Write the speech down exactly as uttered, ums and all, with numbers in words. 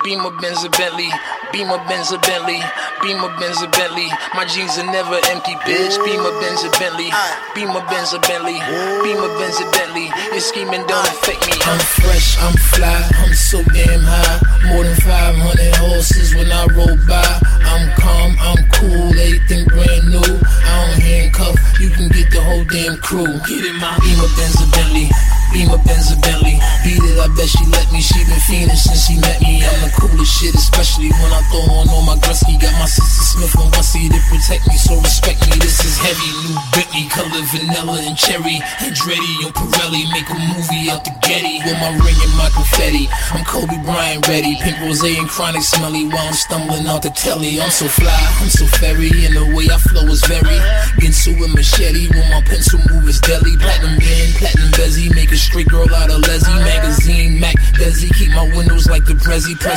Beamer, Benz, a Bentley. Beamer, Benz, a Bentley. Beamer, Benz, a Bentley. My jeans are never empty, bitch. Beamer, Benz, a Bentley. Beamer, Benz, a Bentley. Beamer, Benz, a Bentley. Your scheming don't affect me. I'm fresh, I'm fly, I'm so damn high. More than five hundred horses when I roll by. I'm calm, I'm cool, everything brand new. I don't handcuff, you can get the whole damn crew. Get in my Beamer, Benz, a Bentley. Beamer, Benz, a Bentley. Beat it, I bet she let me. She been fiending since she met me. I'm the coolest shit, especially when I throw on all my Gretzky. Got my sister Smith and Wessie to protect me, so respect me. This is heavy, new Bentley, color vanilla and cherry. Andretti and Pirelli, make a movie out the Getty. With my ring and my confetti, I'm Kobe Bryant ready. Pink rose and chronic smelly while I'm stumbling out the telly. I'm so fly, I'm so fairy, and the way I flow is very Ginsu with machete, when my pencil move is deadly. Platinum band, platinum bezzy, make a straight girl out of Leslie. Magazine, Mac, Desi, keep my windows like the Prezi. Press